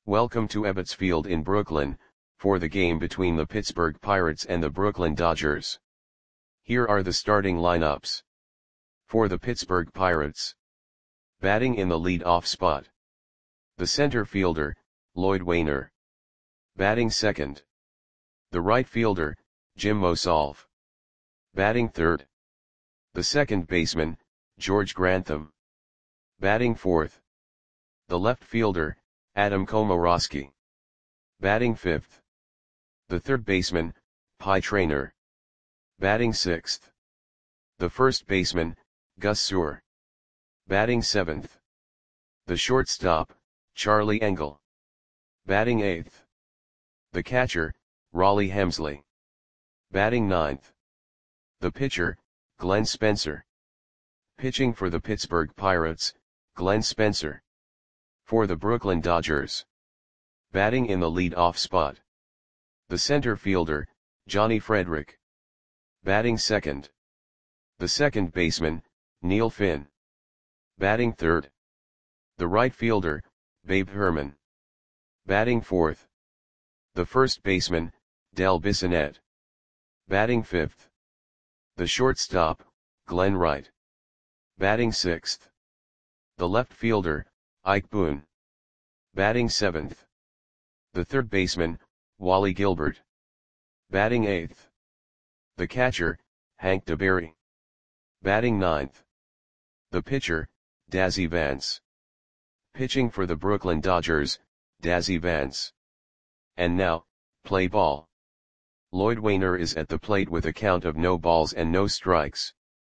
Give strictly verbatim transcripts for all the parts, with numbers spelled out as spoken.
Welcome to Ebbets Field in Brooklyn, for the game between the Pittsburgh Pirates and the Brooklyn Dodgers. Here are the starting lineups. For the Pittsburgh Pirates. Batting in the lead-off spot. The center fielder, Lloyd Waner. Batting second. The right fielder, Jim Mosolf. Batting third. The second baseman, George Grantham. Batting fourth. The left fielder, Adam Komoroski. Batting fifth. The third baseman, Pie Traynor. Batting sixth. The first baseman, Gus Sewell. Batting seventh. The shortstop, Charlie Engel. Batting eighth. The catcher, Rollie Hemsley. Batting ninth. The pitcher, Glenn Spencer. Pitching for the Pittsburgh Pirates, Glenn Spencer. For the Brooklyn Dodgers. Batting in the lead-off spot. The center fielder, Johnny Frederick. Batting second. The second baseman, Neil Finn. Batting third. The right fielder, Babe Herman. Batting fourth. The first baseman, Del Bissonette. Batting fifth. The shortstop, Glenn Wright. Batting sixth. The left fielder, Ike Boone. Batting seventh. The third baseman, Wally Gilbert. Batting eighth. The catcher, Hank DeBerry. Batting ninth. The pitcher, Dazzy Vance. Pitching for the Brooklyn Dodgers, Dazzy Vance. And now, play ball. Lloyd Waner is at the plate with a count of no balls and no strikes.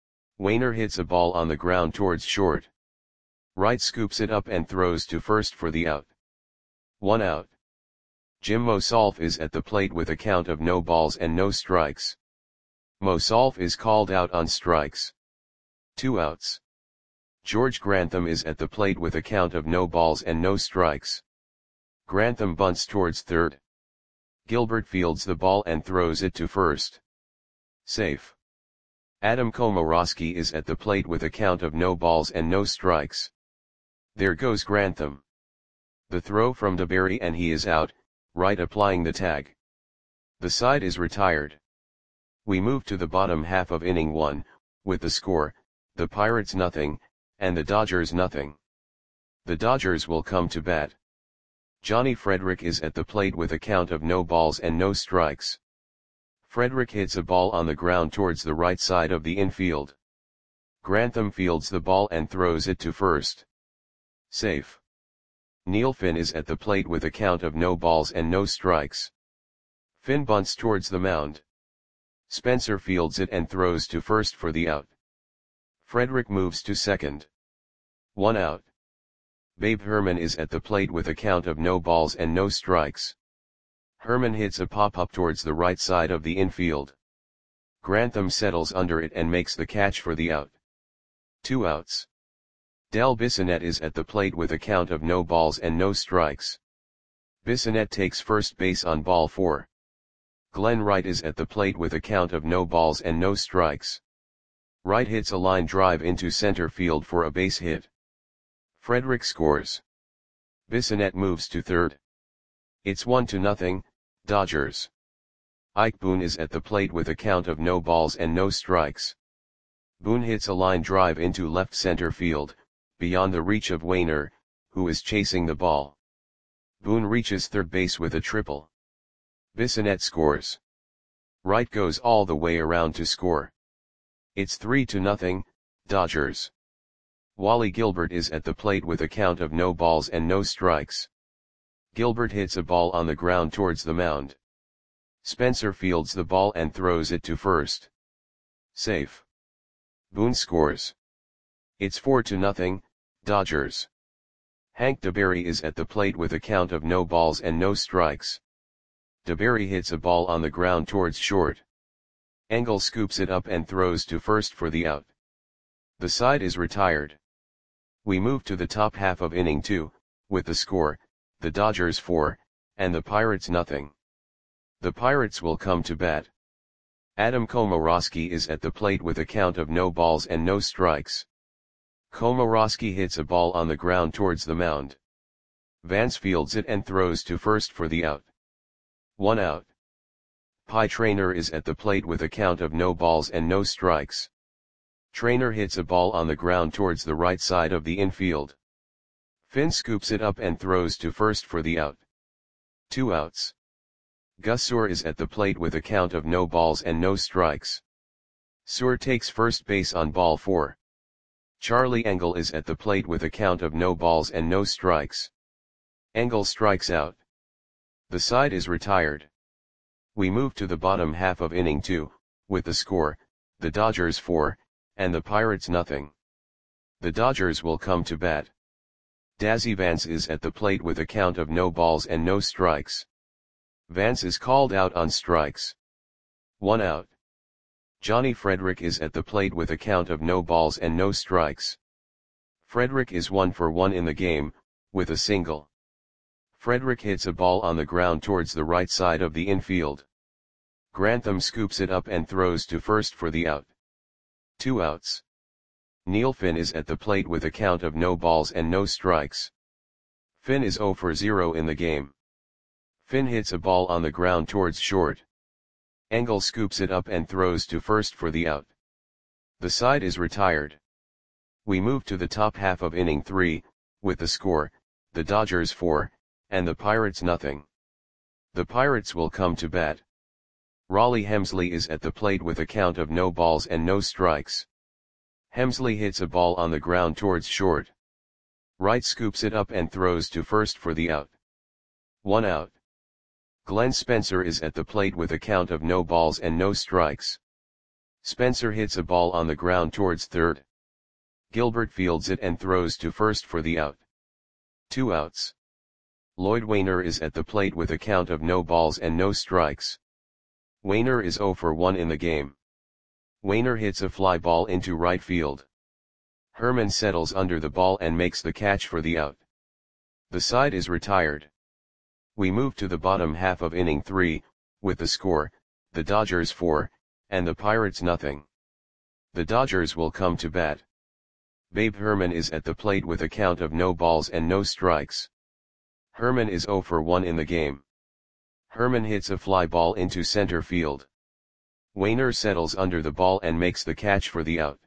Waner hits a ball on the ground towards short. Wright scoops it up and throws to first for the out. One out. Jim Mosolf is at the plate with a count of no balls and no strikes. Mosolf is called out on strikes. Two outs. George Grantham is at the plate with a count of no balls and no strikes. Grantham bunts towards third. Gilbert fields the ball and throws it to first. Safe. Adam Komoroski is at the plate with a count of no balls and no strikes. There goes Grantham. The throw from DeBerry and he is out, Wright applying the tag. The side is retired. We move to the bottom half of inning one, with the score, the Pirates nothing, and the Dodgers nothing. The Dodgers will come to bat. Johnny Frederick is at the plate with a count of no balls and no strikes. Frederick hits a ball on the ground towards the right side of the infield. Grantham fields the ball and throws it to first. Safe. Neil Finn is at the plate with a count of no balls and no strikes. Finn bunts towards the mound. Spencer fields it and throws to first for the out. Frederick moves to second. One out. Babe Herman is at the plate with a count of no balls and no strikes. Herman hits a pop-up towards the right side of the infield. Grantham settles under it and makes the catch for the out. Two outs. Del Bissonette is at the plate with a count of no balls and no strikes. Bissonette takes first base on ball four. Glenn Wright is at the plate with a count of no balls and no strikes. Wright hits a line drive into center field for a base hit. Frederick scores. Bissonette moves to third. It's one to nothing, Dodgers. Ike Boone is at the plate with a count of no balls and no strikes. Boone hits a line drive into left center field, beyond the reach of Waner, who is chasing the ball. Boone reaches third base with a triple. Bissonette scores. Wright goes all the way around to score. It's three to nothing, Dodgers. Wally Gilbert is at the plate with a count of no balls and no strikes. Gilbert hits a ball on the ground towards the mound. Spencer fields the ball and throws it to first. Safe. Boone scores. It's four to nothing, Dodgers. Hank DeBerry is at the plate with a count of no balls and no strikes. DeBerry hits a ball on the ground towards short. Engel scoops it up and throws to first for the out. The side is retired. We move to the top half of inning two, with the score, the Dodgers four, and the Pirates nothing. The Pirates will come to bat. Adam Komoroski is at the plate with a count of no balls and no strikes. Komoroski hits a ball on the ground towards the mound. Vance fields it and throws to first for the out. One out. Pie Traynor is at the plate with a count of no balls and no strikes. Traynor hits a ball on the ground towards the right side of the infield. Finn scoops it up and throws to first for the out. Two outs. Gus Suhr is at the plate with a count of no balls and no strikes. Suhr takes first base on ball four. Charlie Engle is at the plate with a count of no balls and no strikes. Engle strikes out. The side is retired. We move to the bottom half of inning two, with the score, the Dodgers four, and the Pirates nothing. The Dodgers will come to bat. Dazzy Vance is at the plate with a count of no balls and no strikes. Vance is called out on strikes. One out. Johnny Frederick is at the plate with a count of no balls and no strikes. Frederick is one for one in the game, with a single. Frederick hits a ball on the ground towards the right side of the infield. Grantham scoops it up and throws to first for the out. Two outs. Neil Finn is at the plate with a count of no balls and no strikes. Finn is zero for zero in the game. Finn hits a ball on the ground towards short. Engle scoops it up and throws to first for the out. The side is retired. We move to the top half of inning three, with the score, the Dodgers four, and the Pirates nothing. The Pirates will come to bat. Raleigh Hemsley is at the plate with a count of no balls and no strikes. Hemsley hits a ball on the ground towards short. Wright scoops it up and throws to first for the out. One out. Glenn Spencer is at the plate with a count of no balls and no strikes. Spencer hits a ball on the ground towards third. Gilbert fields it and throws to first for the out. Two outs. Lloyd Wainer is at the plate with a count of no balls and no strikes. Wainer is zero for one in the game. Wainer hits a fly ball into right field. Herman settles under the ball and makes the catch for the out. The side is retired. We move to the bottom half of inning three, with the score, the Dodgers four, and the Pirates nothing. The Dodgers will come to bat. Babe Herman is at the plate with a count of no balls and no strikes. Herman is zero for one in the game. Herman hits a fly ball into center field. Wainer settles under the ball and makes the catch for the out.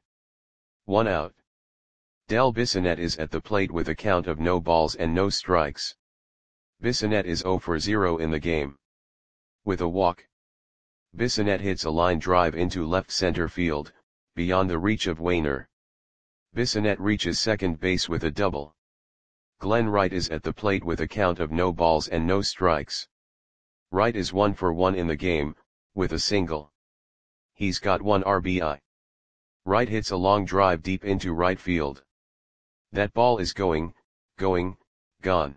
One out. Del Bissonette is at the plate with a count of no balls and no strikes. Bissonette is zero for zero in the game. With a walk. Bissonette hits a line drive into left center field, beyond the reach of Wainer. Bissonette reaches second base with a double. Glenn Wright is at the plate with a count of no balls and no strikes. Wright is one for one in the game, with a single. He's got one R B I. Wright hits a long drive deep into right field. That ball is going, going, gone.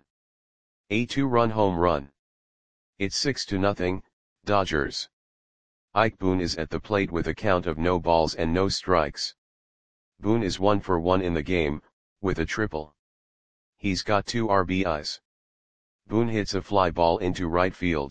A two-run home run. It's six to nothing, Dodgers. Ike Boone is at the plate with a count of no balls and no strikes. Boone is one for one in the game, with a triple. He's got two R B Is. Boone hits a fly ball into right field.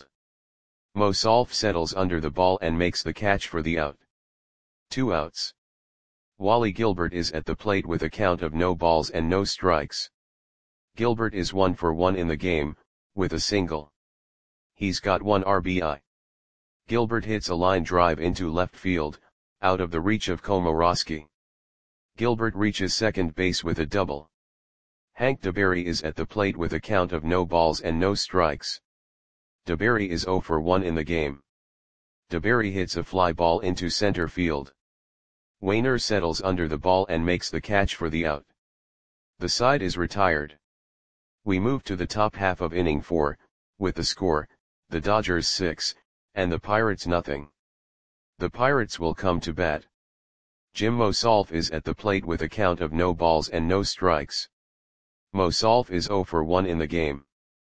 Mosolf settles under the ball and makes the catch for the out. Two outs. Wally Gilbert is at the plate with a count of no balls and no strikes. Gilbert is one for one in the game, with a single. He's got one R B I. Gilbert hits a line drive into left field, out of the reach of Komoroski. Gilbert reaches second base with a double. Hank DeBerry is at the plate with a count of no balls and no strikes. DeBerry is zero for one in the game. DeBerry hits a fly ball into center field. Wainer settles under the ball and makes the catch for the out. The side is retired. We move to the top half of inning four, with the score, the Dodgers six, and the Pirates nothing. The Pirates will come to bat. Jim Mosolf is at the plate with a count of no balls and no strikes. Mosolf is zero for one in the game.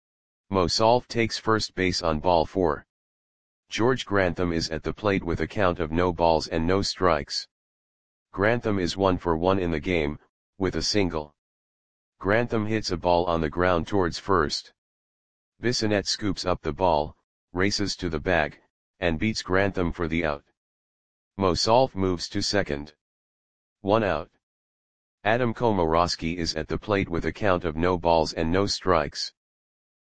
Mosolf takes first base on ball four. George Grantham is at the plate with a count of no balls and no strikes. Grantham is one for one in the game, with a single. Grantham hits a ball on the ground towards first. Bissonette scoops up the ball, races to the bag, and beats Grantham for the out. Mosolf moves to second. One out. Adam Komoroski is at the plate with a count of no balls and no strikes.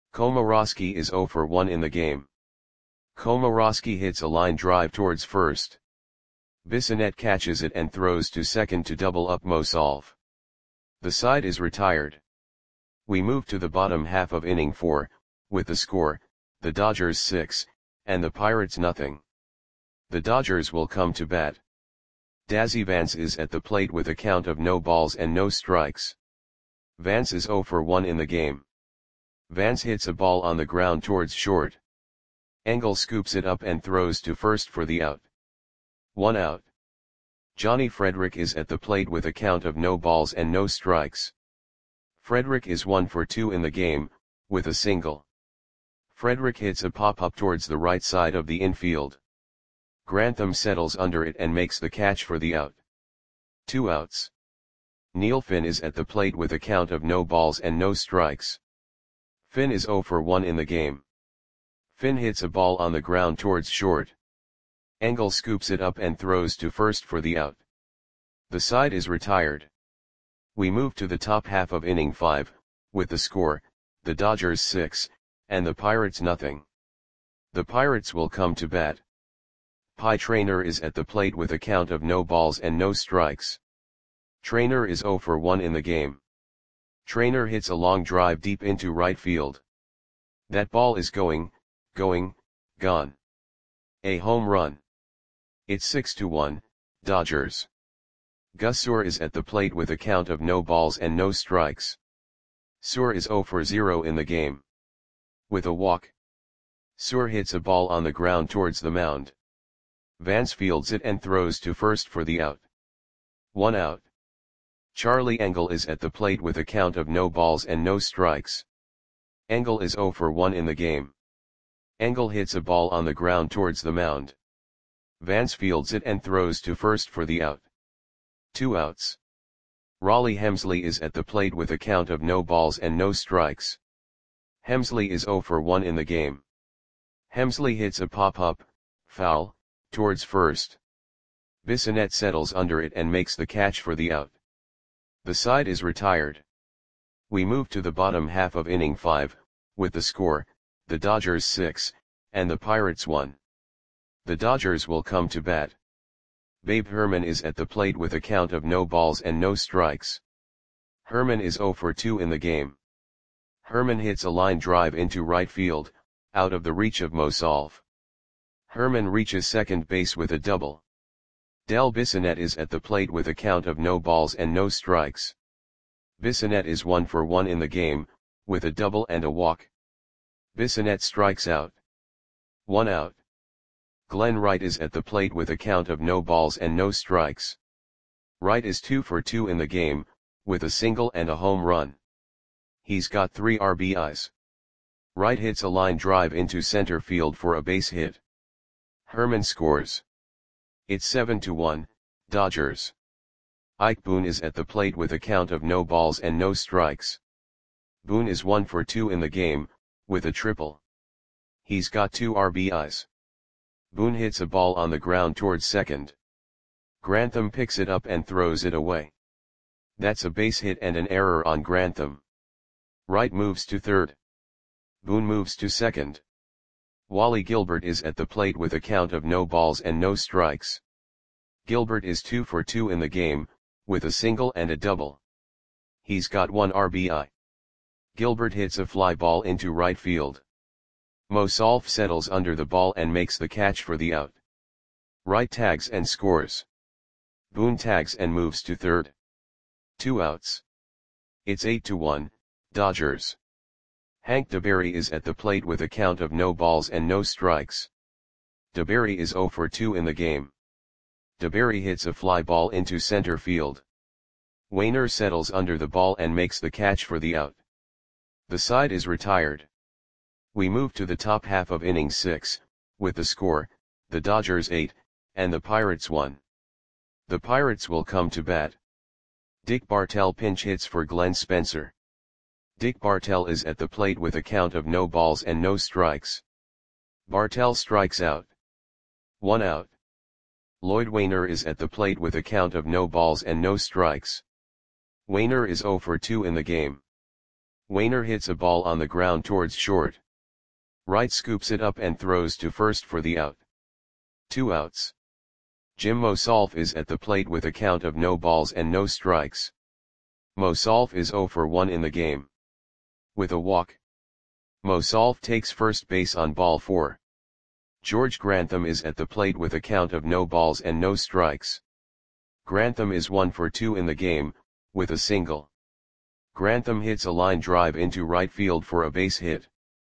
Komorowski is zero for one in the game. Komorowski hits a line drive towards first. Bissonnette catches it and throws to second to double up Mosolf. The side is retired. We move to the bottom half of inning four, with the score, the Dodgers six, and the Pirates nothing. The Dodgers will come to bat. Dazzy Vance is at the plate with a count of no balls and no strikes. Vance is zero for one in the game. Vance hits a ball on the ground towards short. Engel scoops it up and throws to first for the out. One out. Johnny Frederick is at the plate with a count of no balls and no strikes. Frederick is one for two in the game, with a single. Frederick hits a pop-up towards the right side of the infield. Grantham settles under it and makes the catch for the out. Two outs. Neil Finn is at the plate with a count of no balls and no strikes. Finn is zero for one in the game. Finn hits a ball on the ground towards short. Engel scoops it up and throws to first for the out. The side is retired. We move to the top half of inning five, with the score, the Dodgers six, and the Pirates nothing. The Pirates will come to bat. Pie Traynor is at the plate with a count of no balls and no strikes. Traynor is zero for one in the game. Traynor hits a long drive deep into right field. That ball is going, going, gone. A home run. It's six to one, Dodgers. Gus Suhr is at the plate with a count of no balls and no strikes. Suhr is zero for zero in the game. With a walk. Suhr hits a ball on the ground towards the mound. Vance fields it and throws to first for the out. One out. Charlie Engel is at the plate with a count of no balls and no strikes. Engel is zero for one in the game. Engel hits a ball on the ground towards the mound. Vance fields it and throws to first for the out. Two outs. Raleigh Hemsley is at the plate with a count of no balls and no strikes. Hemsley is zero for one in the game. Hemsley hits a pop-up, foul, towards first. Bissonnette settles under it and makes the catch for the out. The side is retired. We move to the bottom half of inning five, with the score, the Dodgers six, and the Pirates one. The Dodgers will come to bat. Babe Herman is at the plate with a count of no balls and no strikes. Herman is zero for two in the game. Herman hits a line drive into right field, out of the reach of Mosolf. Herman reaches second base with a double. Del Bissonnette is at the plate with a count of no balls and no strikes. Bissonnette is one for one in the game, with a double and a walk. Bissonnette strikes out. One out. Glenn Wright is at the plate with a count of no balls and no strikes. Wright is two for two in the game, with a single and a home run. He's got three R B Is. Wright hits a line drive into center field for a base hit. Herman scores. It's seven to one, Dodgers. Ike Boone is at the plate with a count of no balls and no strikes. Boone is one for two in the game, with a triple. He's got two R B Is. Boone hits a ball on the ground towards second. Grantham picks it up and throws it away. That's a base hit and an error on Grantham. Wright moves to third. Boone moves to second. Wally Gilbert is at the plate with a count of no balls and no strikes. Gilbert is two for two in the game, with a single and a double. He's got one R B I. Gilbert hits a fly ball into right field. Mosolf settles under the ball and makes the catch for the out. Wright tags and scores. Boone tags and moves to third. Two outs. It's eight to one, Dodgers. Hank DeBerry is at the plate with a count of no balls and no strikes. DeBerry is zero for two in the game. DeBerry hits a fly ball into center field. Wainer settles under the ball and makes the catch for the out. The side is retired. We move to the top half of inning six, with the score, the Dodgers eight, and the Pirates one. The Pirates will come to bat. Dick Bartell pinch hits for Glenn Spencer. Dick Bartell is at the plate with a count of no balls and no strikes. Bartell strikes out. One out. Lloyd Wainer is at the plate with a count of no balls and no strikes. Wainer is zero for two in the game. Wainer hits a ball on the ground towards short. Wright scoops it up and throws to first for the out. Two outs. Jim Mosolf is at the plate with a count of no balls and no strikes. Mosolf is oh for one in the game. With a walk. Mosolf takes first base on ball four. George Grantham is at the plate with a count of no balls and no strikes. Grantham is one for two in the game, with a single. Grantham hits a line drive into right field for a base hit.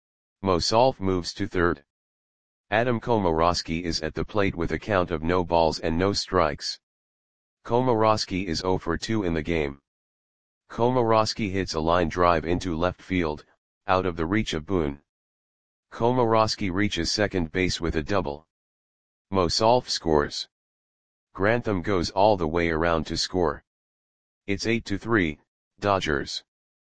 Mosolf moves to third. Adam Komorowski is at the plate with a count of no balls and no strikes. Komorowski is oh for two in the game. Komorowski hits a line drive into left field, out of the reach of Boone. Komorowski reaches second base with a double. Mosolf scores. Grantham goes all the way around to score. It's eight to three, Dodgers.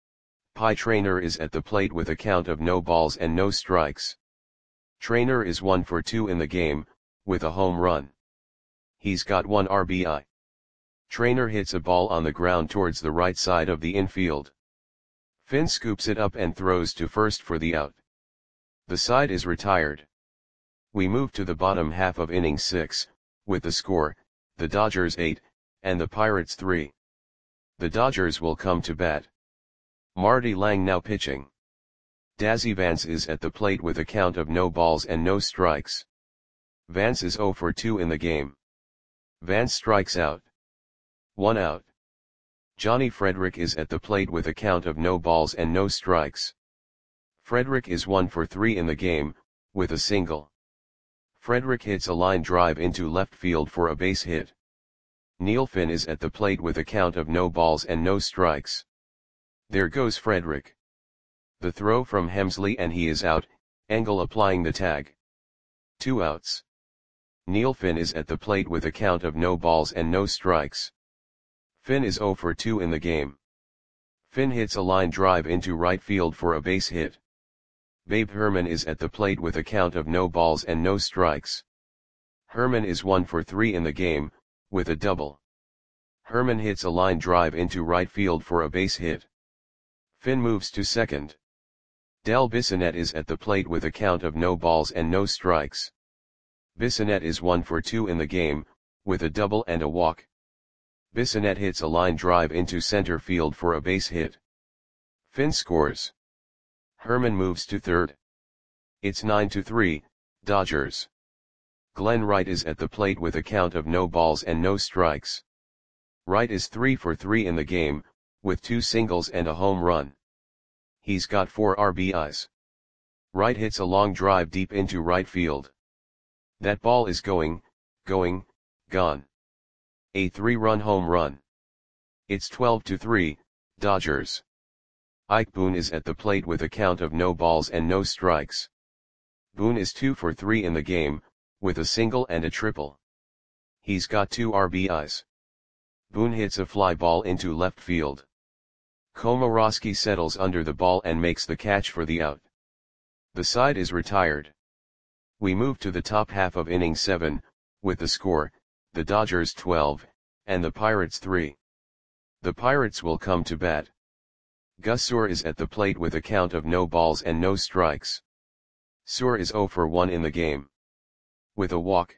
Pie Traynor is at the plate with a count of no balls and no strikes. Traynor is one for two in the game, with a home run. He's got one R B I. Traynor hits a ball on the ground towards the right side of the infield. Finn scoops it up and throws to first for the out. The side is retired. We move to the bottom half of inning six, with the score, the Dodgers eight, and the Pirates three. The Dodgers will come to bat. Marty Lang now pitching. Dazzy Vance is at the plate with a count of no balls and no strikes. Vance is oh for two in the game. Vance strikes out. One out. Johnny Frederick is at the plate with a count of no balls and no strikes. Frederick is one for three in the game, with a single. Frederick hits a line drive into left field for a base hit. Neil Finn is at the plate with a count of no balls and no strikes. There goes Frederick. The throw from Hemsley and he is out, Engel applying the tag. Two outs. Neil Finn is at the plate with a count of no balls and no strikes. Finn is oh for two in the game. Finn hits a line drive into right field for a base hit. Babe Herman is at the plate with a count of no balls and no strikes. Herman is one for three in the game, with a double. Herman hits a line drive into right field for a base hit. Finn moves to second. Del Bissonette is at the plate with a count of no balls and no strikes. Bissonette is one for two in the game, with a double and a walk. Bissonette hits a line drive into center field for a base hit. Finn scores. Herman moves to third. It's nine to three, Dodgers. Glenn Wright is at the plate with a count of no balls and no strikes. Wright is three for three in the game, with two singles and a home run. He's got four R B Is. Wright hits a long drive deep into right field. That ball is going, going, gone. A three-run home run. It's twelve to three, Dodgers. Ike Boone is at the plate with a count of no balls and no strikes. Boone is two for three in the game, with a single and a triple. He's got two R B Is. Boone hits a fly ball into left field. Komorowski settles under the ball and makes the catch for the out. The side is retired. We move to the top half of inning seven, with the score, the Dodgers twelve, and the Pirates three. The Pirates will come to bat. Gus Suhr is at the plate with a count of no balls and no strikes. Suhr is oh for one in the game. With a walk.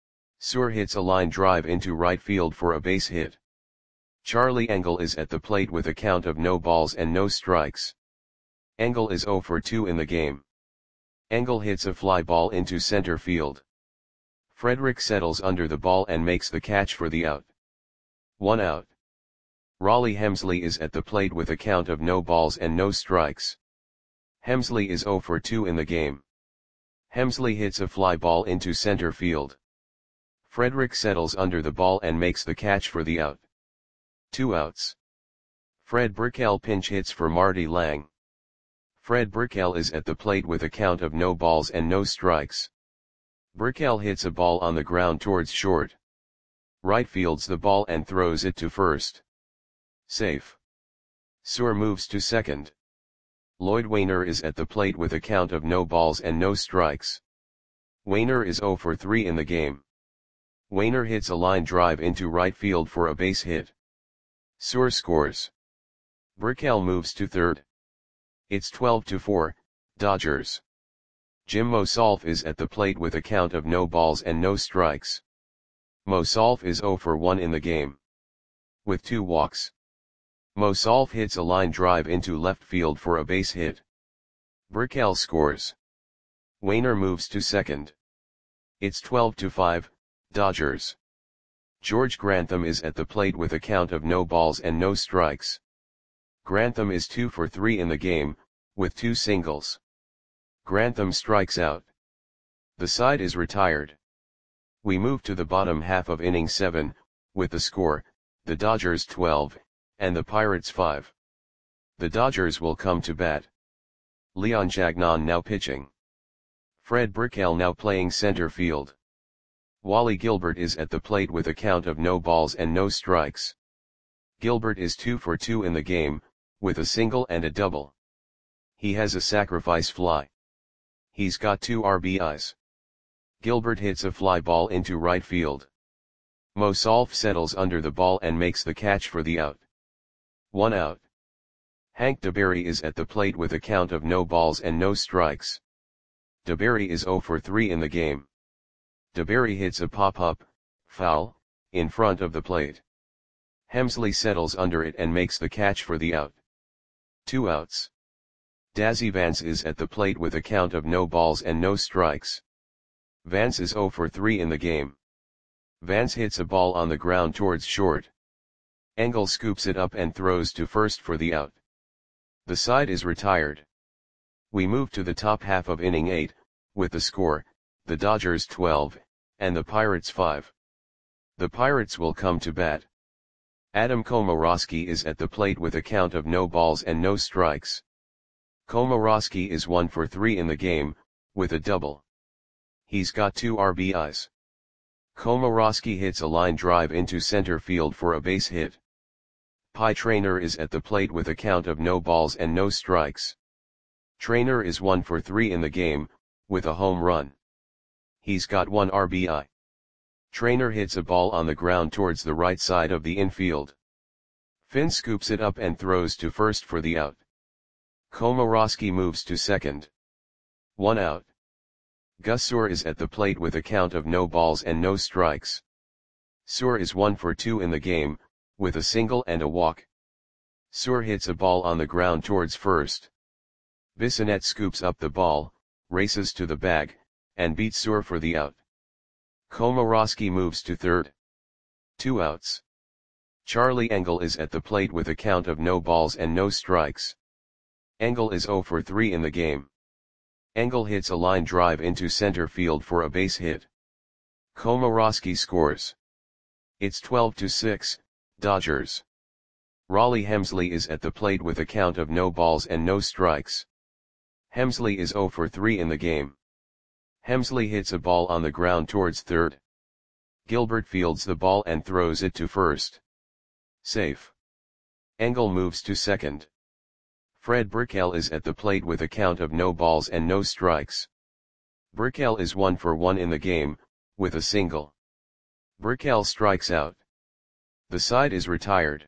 Suhr hits a line drive into right field for a base hit. Charlie Engel is at the plate with a count of no balls and no strikes. Engel is oh for two in the game. Engel hits a fly ball into center field. Frederick settles under the ball and makes the catch for the out. One out. Raleigh Hemsley is at the plate with a count of no balls and no strikes. Hemsley is oh for two in the game. Hemsley hits a fly ball into center field. Frederick settles under the ball and makes the catch for the out. Two outs. Fred Brickell pinch hits for Marty Lang. Fred Brickell is at the plate with a count of no balls and no strikes. Brickell hits a ball on the ground towards short. Right fields the ball and throws it to first. Safe. Suhr moves to second. Lloyd Wainer is at the plate with a count of no balls and no strikes. Wainer is oh for three in the game. Wainer hits a line drive into right field for a base hit. Suhr scores. Brickell moves to third. It's twelve to four, Dodgers. Jim Mosolf is at the plate with a count of no balls and no strikes. Mosolf is zero for one in the game, with two walks. Mosolf hits a line drive into left field for a base hit. Brickell scores. Wainer moves to second. It's twelve to five, Dodgers. George Grantham is at the plate with a count of no balls and no strikes. Grantham is two for three in the game, with two singles. Grantham strikes out. The side is retired. We move to the bottom half of inning seven, with the score, the Dodgers twelve, and the Pirates five. The Dodgers will come to bat. Leon Jagnon now pitching. Fred Brickell now playing center field. Wally Gilbert is at the plate with a count of no balls and no strikes. Gilbert is two for two in the game, with a single and a double. He has a sacrifice fly. He's got two R B Is. Gilbert hits a fly ball into right field. Mosolf settles under the ball and makes the catch for the out. One out. Hank DeBerry is at the plate with a count of no balls and no strikes. DeBerry is zero for three in the game. DeBerry hits a pop-up, foul, in front of the plate. Hemsley settles under it and makes the catch for the out. Two outs. Dazzy Vance is at the plate with a count of no balls and no strikes. Vance is zero for three in the game. Vance hits a ball on the ground towards short. Engel scoops it up and throws to first for the out. The side is retired. We move to the top half of inning eight, with the score, the Dodgers twelve, and the Pirates five. The Pirates will come to bat. Adam Komorowski is at the plate with a count of no balls and no strikes. Komorowski is one for three in the game, with a double. He's got two R B Is. Komorowski hits a line drive into center field for a base hit. Pie Traynor is at the plate with a count of no balls and no strikes. Traynor is one for three in the game, with a home run. He's got one R B I. Traynor hits a ball on the ground towards the right side of the infield. Finn scoops it up and throws to first for the out. Komorowski moves to second. One out. Gus Suhr is at the plate with a count of no balls and no strikes. Suhr is one for two in the game, with a single and a walk. Suhr hits a ball on the ground towards first. Bissonette scoops up the ball, races to the bag, and beats Suhr for the out. Komorowski moves to third. Two outs. Charlie Engel is at the plate with a count of no balls and no strikes. Engel is zero for three in the game. Engel hits a line drive into center field for a base hit. Komorowski scores. It's twelve to six, Dodgers. Raleigh Hemsley is at the plate with a count of no balls and no strikes. Hemsley is zero for three in the game. Hemsley hits a ball on the ground towards third. Gilbert fields the ball and throws it to first. Safe. Engel moves to second. Fred Brickell is at the plate with a count of no balls and no strikes. Brickell is one for one in the game, with a single. Brickell strikes out. The side is retired.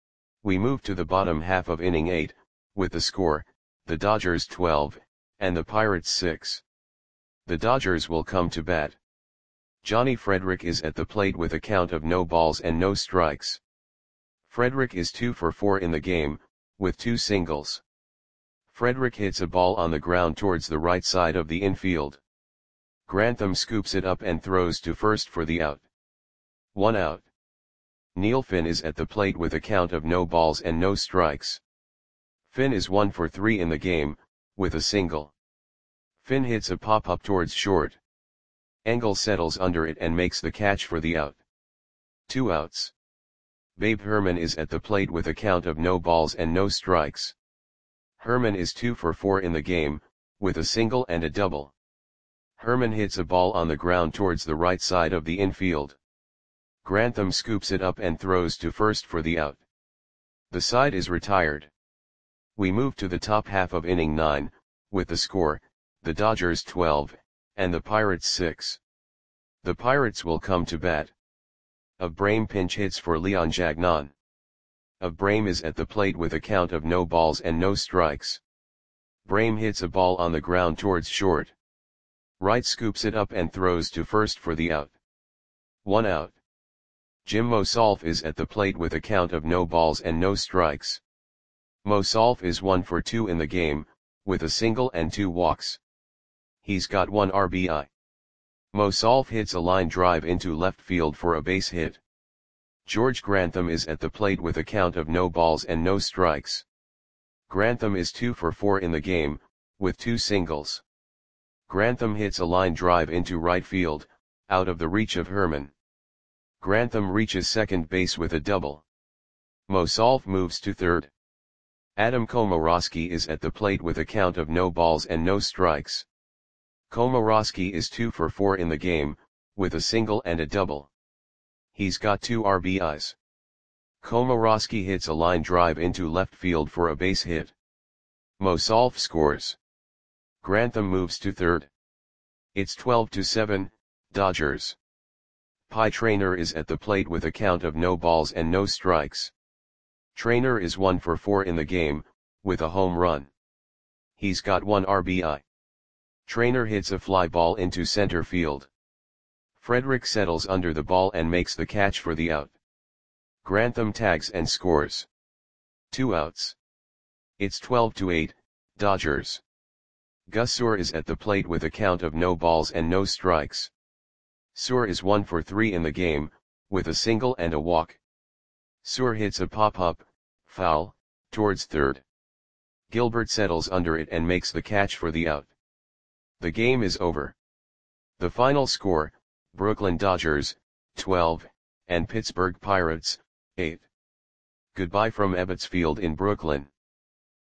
We move to the bottom half of inning eight, with the score, the Dodgers twelve, and the Pirates six. The Dodgers will come to bat. Johnny Frederick is at the plate with a count of no balls and no strikes. Frederick is two for four in the game, with two singles. Frederick hits a ball on the ground towards the right side of the infield. Grantham scoops it up and throws to first for the out. One out. Neil Finn is at the plate with a count of no balls and no strikes. Finn is one for three in the game, with a single. Finn hits a pop-up towards short. Engel settles under it and makes the catch for the out. Two outs. Babe Herman is at the plate with a count of no balls and no strikes. Herman is two for four in the game, with a single and a double. Herman hits a ball on the ground towards the right side of the infield. Grantham scoops it up and throws to first for the out. The side is retired. We move to the top half of inning nine, with the score, the Dodgers twelve, and the Pirates six. The Pirates will come to bat. Abraham pinch hits for Leon Jagnon. Abraham is at the plate with a count of no balls and no strikes. Brame hits a ball on the ground towards short. Wright scoops it up and throws to first for the out. One out. Jim Mosolf is at the plate with a count of no balls and no strikes. Mosolf is one for two in the game, with a single and two walks. He's got one R B I. Mosolf hits a line drive into left field for a base hit. George Grantham is at the plate with a count of no balls and no strikes. Grantham is two for four in the game, with two singles. Grantham hits a line drive into right field, out of the reach of Herman. Grantham reaches second base with a double. Mosolf moves to third. Adam Komorowski is at the plate with a count of no balls and no strikes. Komorowski is two for four in the game, with a single and a double. He's got two R B Is. Komorowski hits a line drive into left field for a base hit. Mosolf scores. Grantham moves to third. It's twelve to seven, Dodgers. Pie Traynor is at the plate with a count of no balls and no strikes. Traynor is one for four in the game, with a home run. He's got one R B I. Traynor hits a fly ball into center field. Frederick settles under the ball and makes the catch for the out. Grantham tags and scores. Two outs. It's twelve to eight, Dodgers. Gus Suhr is at the plate with a count of no balls and no strikes. Suhr is one for three in the game, with a single and a walk. Suhr hits a pop-up, foul, towards third. Gilbert settles under it and makes the catch for the out. The game is over. The final score, Brooklyn Dodgers, twelve, and Pittsburgh Pirates, eight. Goodbye from Ebbets Field in Brooklyn.